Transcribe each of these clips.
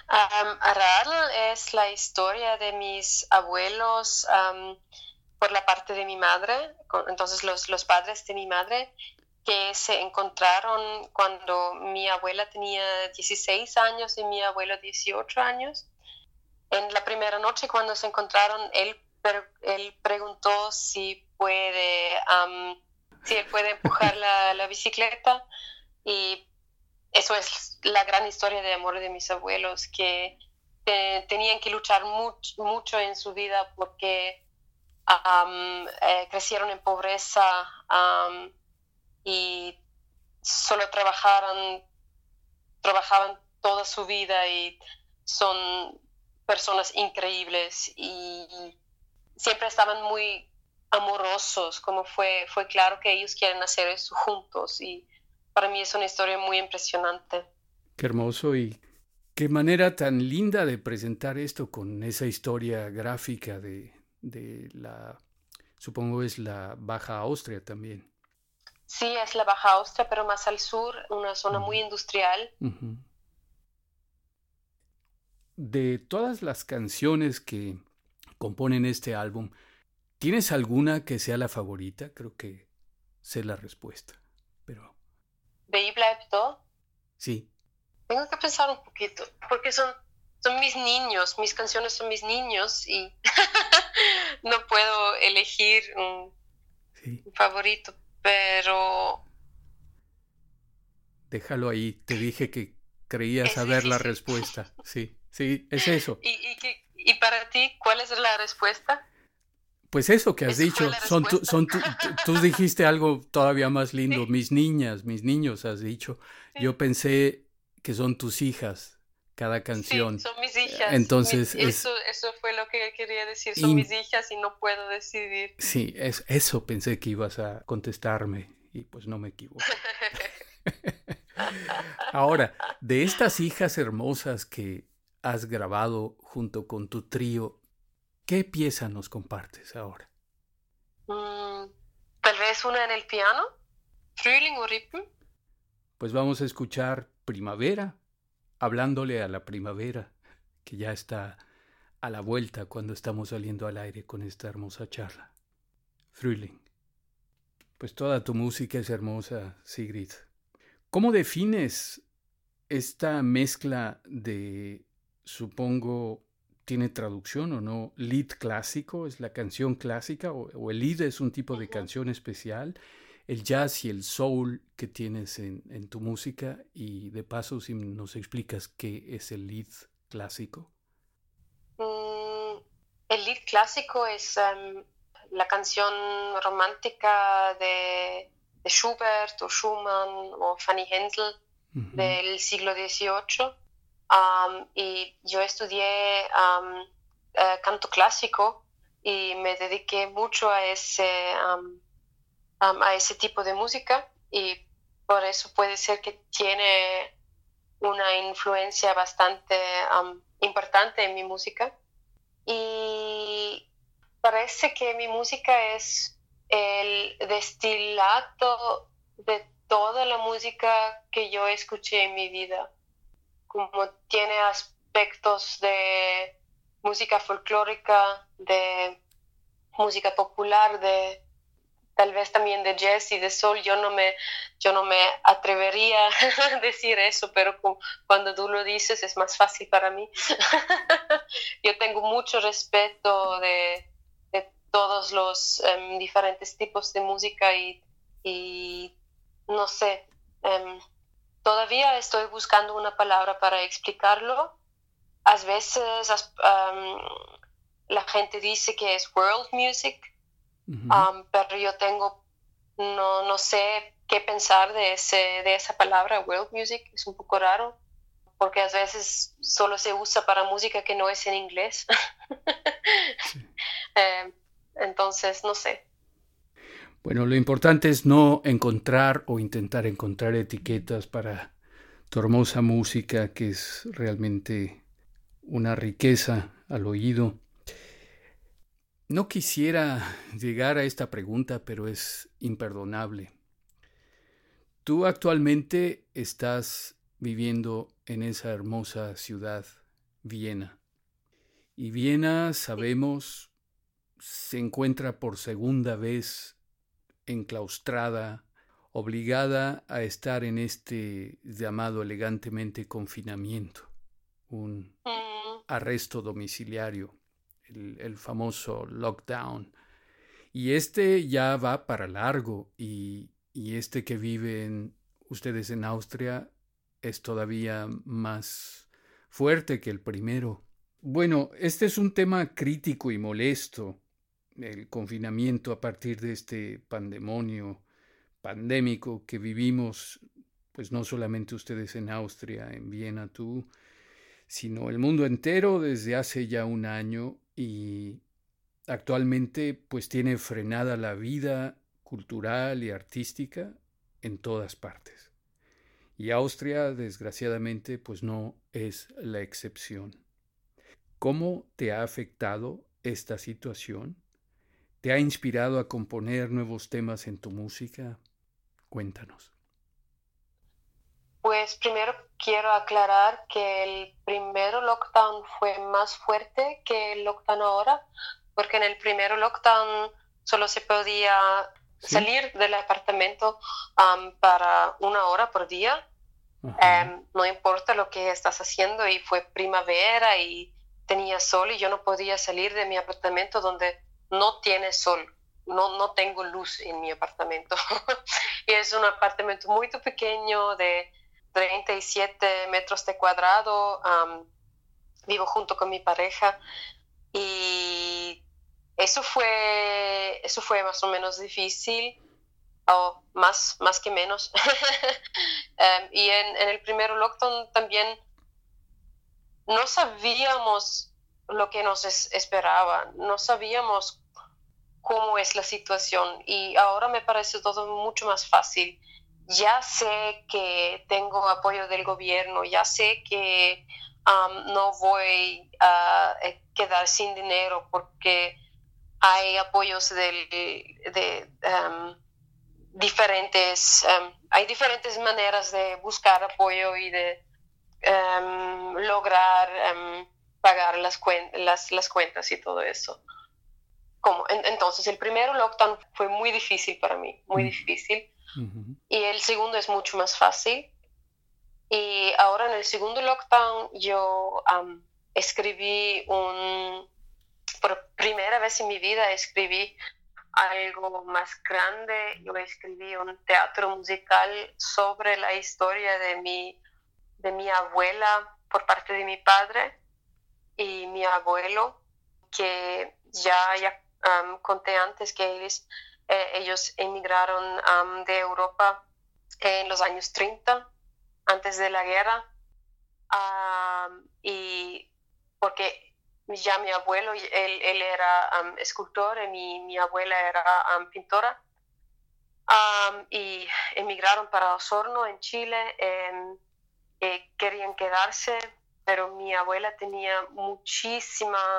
Aral es la historia de mis abuelos por la parte de mi madre, entonces los padres de mi madre que se encontraron cuando mi abuela tenía 16 años y mi abuelo 18 años. En la primera noche cuando se encontraron, él preguntó si él puede empujar la bicicleta y eso es la gran historia de amor de mis abuelos, que tenían que luchar mucho en su vida porque crecieron en pobreza y solo trabajaban toda su vida y son personas increíbles y siempre estaban muy amorosos, como fue claro que ellos quieren hacer eso juntos y para mí es una historia muy impresionante. Qué hermoso y qué manera tan linda de presentar esto con esa historia gráfica de la, supongo es la Baja Austria también. Sí, es la Baja Austria, pero más al sur, una zona muy Uh industrial. -huh. De todas las canciones que componen este álbum, ¿tienes alguna que sea la favorita? Creo que sé la respuesta, pero Wie bleibt da? sí. Tengo que pensar un poquito, porque son mis niños, mis canciones son mis niños y no puedo elegir Sí, un favorito, pero déjalo ahí. Te dije que creía es saber la difícil. respuesta. Sí, sí, es eso. ¿Y para ti cuál es la respuesta? Pues eso que has ¿Eso fue dicho, la respuesta? tú dijiste algo todavía más lindo, Sí, mis niñas, mis niños, has dicho. Yo sí, pensé que son tus hijas, cada sí, canción. son mis hijas. Entonces es, Eso fue lo que quería decir, son mis in- hijas y no puedo decidir. sí, es eso pensé que ibas a contestarme y pues no me equivoqué. Ahora, de estas hijas hermosas que has grabado junto con tu trío, ¿qué pieza nos compartes ahora? Mm, Tal vez una en el piano, Frühling o Rippen. Pues vamos a escuchar Primavera, hablándole a la primavera, que ya está a la vuelta cuando estamos saliendo al aire con esta hermosa charla. Frühling. Pues toda tu música es hermosa, Sigrid. ¿Cómo defines esta mezcla de, supongo, tiene traducción o no, lead clásico, es la canción clásica, o el lead es un tipo de Ujú. canción especial, el jazz y el soul que tienes en tu música, y de paso si nos explicas qué es el lead clásico? Mm, el lead clásico es la canción romántica de Schubert o Schumann o Fanny Hensel Uh -huh. del siglo XVIII. Y yo estudié canto clásico y me dediqué mucho a ese tipo de música y por eso puede ser que tiene una influencia bastante importante en mi música. Y parece que mi música es el destilato de toda la música que yo escuché en mi vida, como tiene aspectos de música folclórica, de música popular, de tal vez también de jazz y de soul. Yo no me atrevería a decir eso, pero cuando tú lo dices es más fácil para mí. Yo tengo mucho respeto de todos los diferentes tipos de música y no sé, todavía estoy buscando una palabra para explicarlo. A veces la gente dice que es world music, Uh -huh. pero yo no sé qué pensar de esa palabra, world music, es un poco raro, porque a veces solo se usa para música que no es en inglés. Sí. eh, entonces, no sé. Bueno, lo importante es no encontrar o intentar encontrar etiquetas para tu hermosa música, que es realmente una riqueza al oído. No quisiera llegar a esta pregunta, pero es imperdonable. Tú actualmente estás viviendo en esa hermosa ciudad. Viena. Y Viena, sabemos, se encuentra por segunda vez enclaustrada, obligada a estar en este llamado elegantemente confinamiento, un arresto domiciliario, el famoso lockdown. Y este ya va para largo y este que viven ustedes en Austria es todavía más fuerte que el primero. Bueno, este es un tema crítico y molesto, el confinamiento a partir de este pandémico que vivimos, pues no solamente ustedes en Austria, en Viena, tú, sino el mundo entero desde hace ya un año y actualmente pues tiene frenada la vida cultural y artística en todas partes. Y Austria, desgraciadamente, pues no es la excepción. ¿Cómo te ha afectado esta situación? ¿Te ha inspirado a componer nuevos temas en tu música? Cuéntanos. Pues primero quiero aclarar que el primer lockdown fue más fuerte que el lockdown ahora, porque en el primer lockdown solo se podía salir del apartamento para 1 hora por día. No importa lo que estás haciendo, y fue primavera y tenía sol y yo no podía salir de mi apartamento donde no tiene sol. No tengo luz en mi apartamento. Y es un apartamento muy pequeño de 37 metros de cuadrado. Vivo junto con mi pareja y eso fue más o menos difícil, o más que menos. Y en el primer lockdown también no sabíamos lo que nos esperaba, no sabíamos cómo es la situación, y ahora me parece todo mucho más fácil. Ya sé que tengo apoyo del gobierno, ya sé que no voy a quedar sin dinero porque hay apoyos hay diferentes maneras de buscar apoyo y de lograr pagar las cuentas y todo eso. Entonces el primer lockdown fue muy difícil para mí, muy difícil. Y el segundo es mucho más fácil. Y ahora en el segundo lockdown yo escribí por primera vez en mi vida escribí algo más grande. Yo escribí un teatro musical sobre la historia de mi abuela por parte de mi padre y mi abuelo, que ya conté antes que ellos emigraron de Europa en los años 30, antes de la guerra, y porque ya mi abuelo, él era escultor y mi abuela era pintora, y emigraron para Osorno, en Chile. Querían quedarse, pero mi abuela tenía muchísima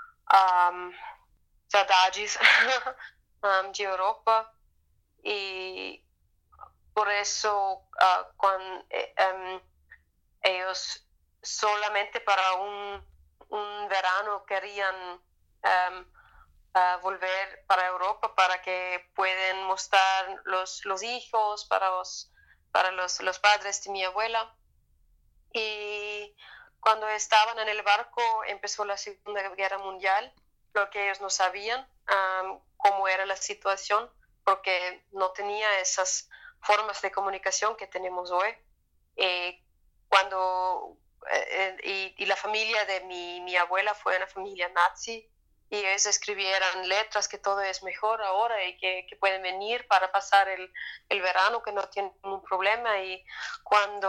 saudades de Europa, y por eso cuando ellos solamente para un verano querían volver para Europa para que puedan mostrar los hijos para los padres de mi abuela. Y cuando estaban en el barco empezó la Segunda Guerra Mundial, lo que ellos no sabían cómo era la situación, porque no tenía esas formas de comunicación que tenemos hoy. Y la familia de mi abuela fue una familia nazi, y ellos escribieran letras que todo es mejor ahora y que pueden venir para pasar el verano, que no tienen ningún problema. Y cuando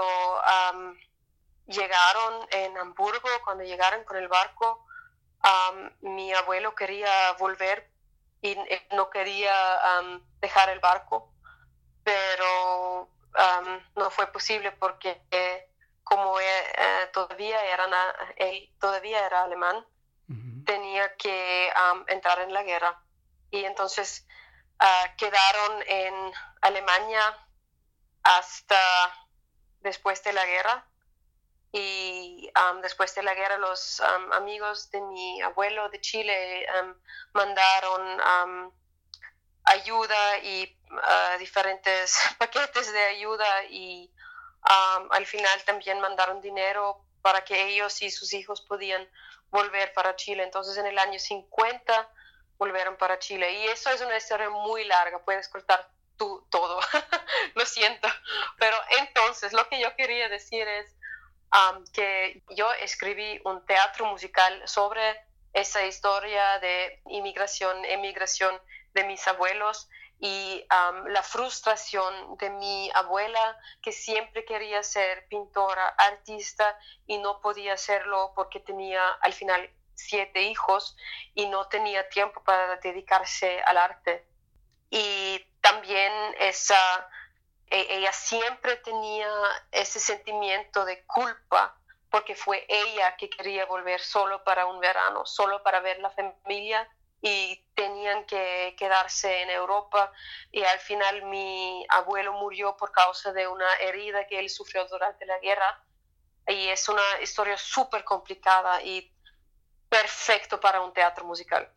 llegaron en Hamburgo, cuando llegaron con el barco, mi abuelo quería volver y no quería dejar el barco, pero no fue posible porque como él todavía era alemán, tenía que entrar en la guerra. Y entonces quedaron en Alemania hasta después de la guerra. y después de la guerra los amigos de mi abuelo de Chile mandaron ayuda y diferentes paquetes de ayuda y al final también mandaron dinero para que ellos y sus hijos podían volver para Chile. Entonces en el año 50 volvieron para Chile y eso es una historia muy larga, puedes cortar todo, lo siento, pero entonces lo que yo quería decir es que yo escribí un teatro musical sobre esa historia de emigración de mis abuelos y la frustración de mi abuela, que siempre quería ser pintora, artista, y no podía hacerlo porque tenía al final 7 hijos y no tenía tiempo para dedicarse al arte. Y también ella siempre tenía ese sentimiento de culpa porque fue ella que quería volver solo para un verano, solo para ver la familia, y tenían que quedarse en Europa, y al final mi abuelo murió por causa de una herida que él sufrió durante la guerra, y es una historia súper complicada y perfecto para un teatro musical.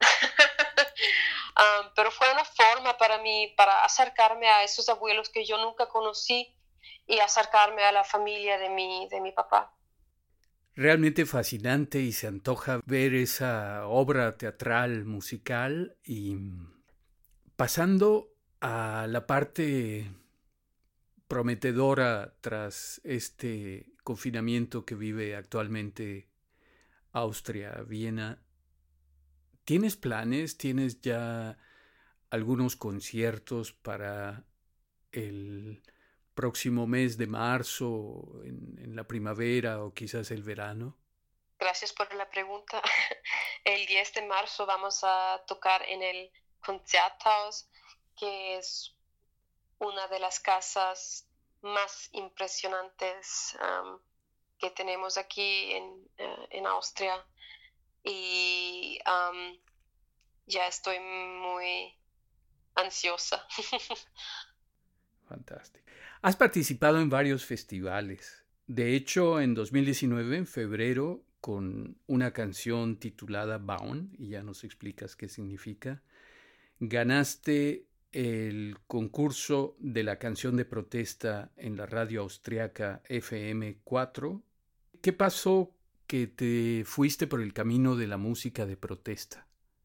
Pero fue una forma para mí, para acercarme a esos abuelos que yo nunca conocí y acercarme a la familia de mi papá. Realmente fascinante y se antoja ver esa obra teatral, musical y pasando a la parte prometedora tras este confinamiento que vive actualmente Austria, Viena. ¿Tienes planes? ¿Tienes ya algunos conciertos para el próximo mes de marzo, en la primavera o quizás el verano? Gracias por la pregunta. El 10 de marzo vamos a tocar en el Konzerthaus, que es una de las casas más impresionantes que tenemos aquí en Austria. Y ya estoy muy ansiosa. Fantástico. Has participado en varios festivales. De hecho, en 2019, en febrero, con una canción titulada Bauen, y ya nos explicas qué significa, ganaste el concurso de la canción de protesta en la radio austriaca FM4. ¿Qué pasó que te fuiste por el camino de la música de protesta?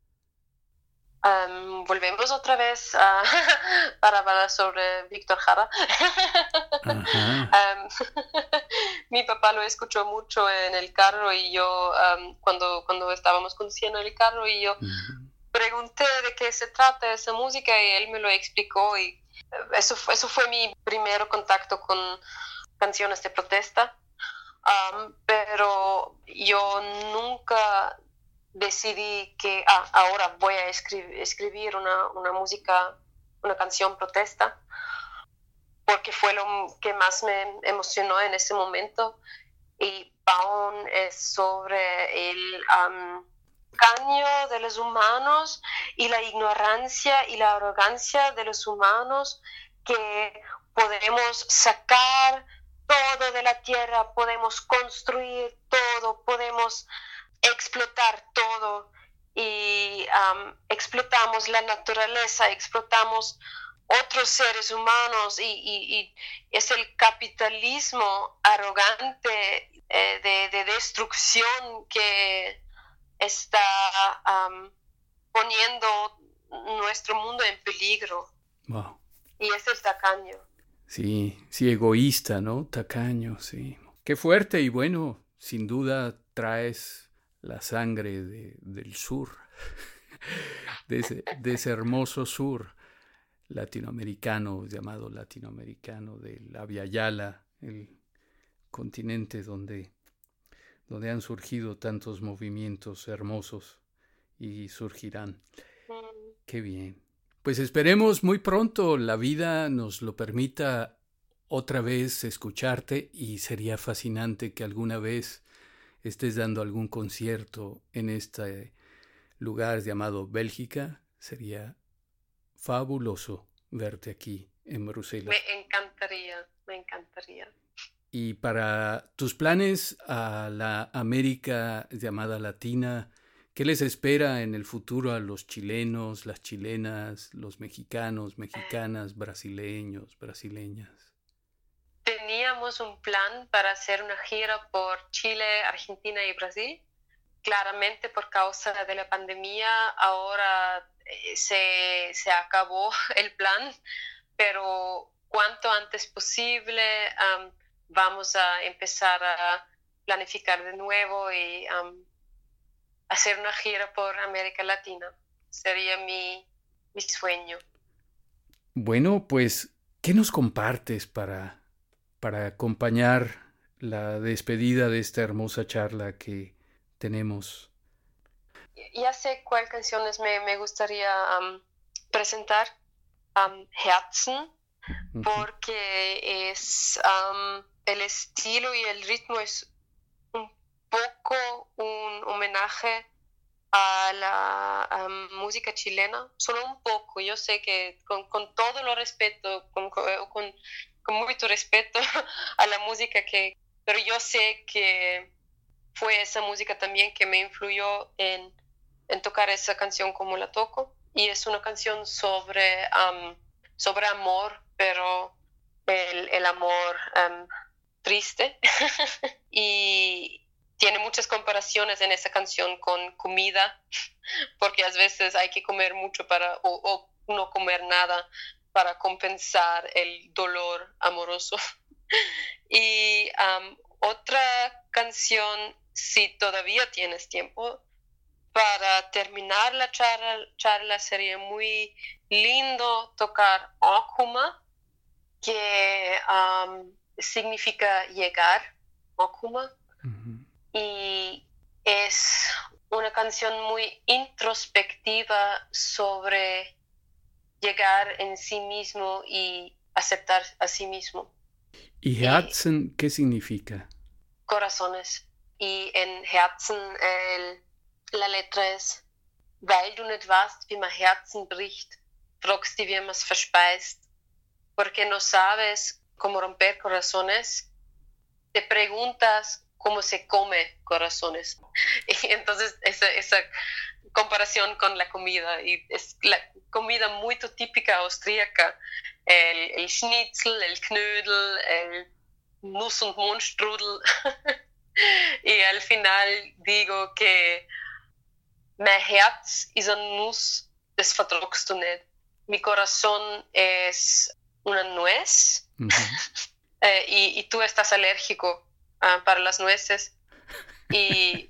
Volvemos otra vez para hablar sobre Víctor Jara. Mi papá lo escuchó mucho en el carro y yo, cuando estábamos conduciendo en el carro, y yo pregunté de qué se trata esa música y él me lo explicó, y eso fue mi primer contacto con canciones de protesta. Pero yo nunca decidí que ahora voy a escribir una música, una canción protesta, porque fue lo que más me emocionó en ese momento. Y Bauen es sobre el caño de los humanos y la ignorancia y la arrogancia de los humanos, que podemos sacar todo de la tierra, podemos construir todo, podemos explotar todo, y explotamos la naturaleza, explotamos otros seres humanos, y es el capitalismo arrogante de destrucción que está poniendo nuestro mundo en peligro. Wow. Y es el tacaño. Sí, egoísta, ¿no? Tacaño, sí. Qué fuerte, y bueno, sin duda traes la sangre del sur, de ese hermoso sur latinoamericano, llamado latinoamericano, de la Via Yala, el continente donde han surgido tantos movimientos hermosos y surgirán. Qué bien. Pues esperemos muy pronto la vida nos lo permita otra vez escucharte, y sería fascinante que alguna vez estés dando algún concierto en este lugar llamado Bélgica. Sería fabuloso verte aquí en Bruselas. Me encantaría. Y para tus planes a la América llamada Latina, ¿qué les espera en el futuro a los chilenos, las chilenas, los mexicanos, mexicanas, brasileños, brasileñas? Teníamos un plan para hacer una gira por Chile, Argentina y Brasil. Claramente por causa de la pandemia ahora se acabó el plan, pero cuanto antes posible vamos a empezar a planificar de nuevo y hacer una gira por América Latina. Sería mi sueño. Bueno, pues, ¿qué nos compartes para acompañar la despedida de esta hermosa charla que tenemos? Ya sé cuál canciones me gustaría presentar. Herzen, Ujú. porque es el estilo y el ritmo es un poco un homenaje a la música chilena, solo un poco. Yo sé que con todo lo respeto, con mucho respeto a la música pero yo sé que fue esa música también que me influyó en tocar esa canción como la toco. Y es una canción sobre amor, pero el amor triste. Y tiene muchas comparaciones en esa canción con comida, porque a veces hay que comer mucho o no comer nada para compensar el dolor amoroso. Y otra canción, si todavía tienes tiempo, para terminar la charla sería muy lindo tocar Okuma, que significa llegar, Okuma, Ujú. y es una canción muy introspectiva sobre llegar en sí mismo y aceptar a sí mismo. ¿Y Y Herzen qué significa? corazones. Y en Herzen la letra es: Weil du nicht weißt, wie mein Herzen bricht, fragst du, wie man's verspeist. Porque no sabes cómo romper corazones, te preguntas cómo se come corazones. Y entonces esa comparación con la comida, y es la comida muy típica austríaca, el Schnitzel, el Knödel, el Nuss- und Mohnstrudel. Y al final digo que mein Herz ist eine Nuss, das vertragst du nicht. Mi corazón es una nuez, Ujú. y tú estás alérgico para las nueces. Y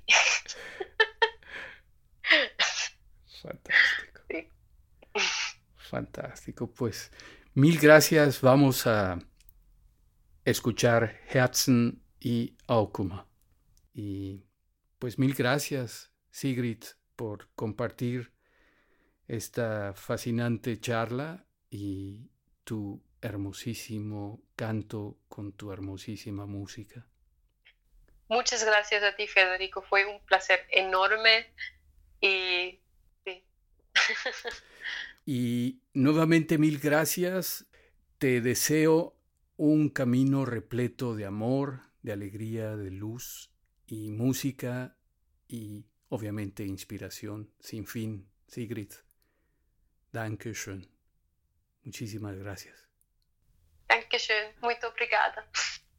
Fantástico, sí. fantástico. Pues mil gracias. Vamos a escuchar Herzen y Aukuma. Y pues mil gracias, Sigrid, por compartir esta fascinante charla y tu hermosísimo canto con tu hermosísima música. Muchas gracias a ti, Federico. Fue un placer enorme y sí. Y nuevamente mil gracias. Te deseo un camino repleto de amor, de alegría, de luz y música y obviamente inspiración sin fin. Sigrid, Dankeschön. Muchísimas gracias. Dankeschön. Muito obrigada.